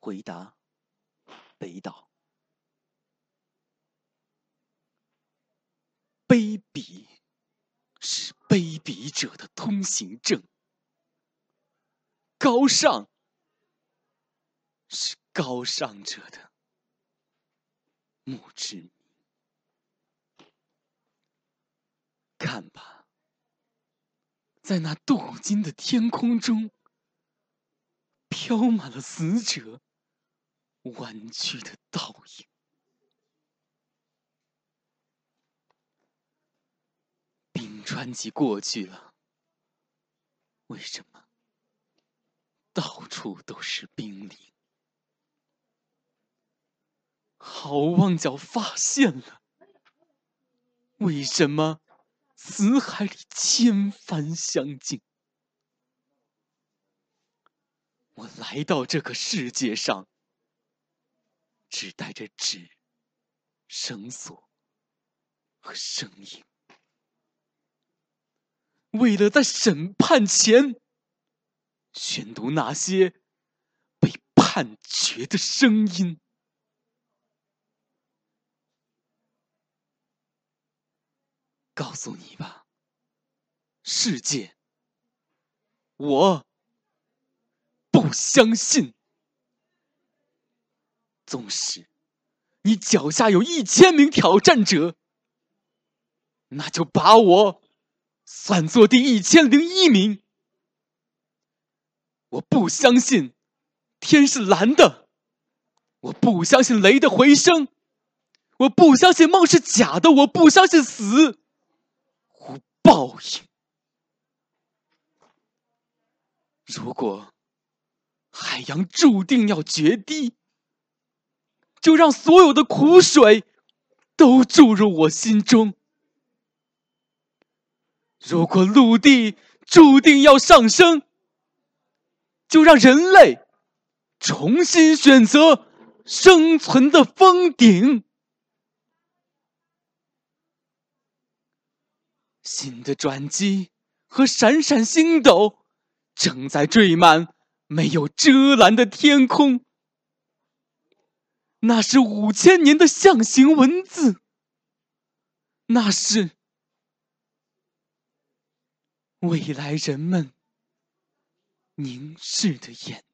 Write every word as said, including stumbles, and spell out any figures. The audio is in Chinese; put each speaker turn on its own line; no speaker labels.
回答：北岛。卑鄙是卑鄙者的通行证，高尚是高尚者的墓志铭。看吧，在那镀金的天空中，飘满了死者弯曲的倒影。冰川季过去了，为什么到处都是冰凌？好望角发现了，为什么死海里千帆相近？我来到这个世界上，只带着纸、绳索和声音，为了在审判前宣读那些被判决的声音。告诉你吧，世界，我不相信。纵使你脚下有一千名挑战者，那就把我算作第一千零一名。我不相信天是蓝的，我不相信雷的回声，我不相信梦是假的，我不相信死无报应。如果海洋注定要决堤，就让所有的苦水都注入我心中。如果陆地注定要上升，就让人类重新选择生存的峰顶。新的转机和闪闪星斗正在缀满没有遮拦的天空。那是五千年的象形文字，那是未来人们凝视的眼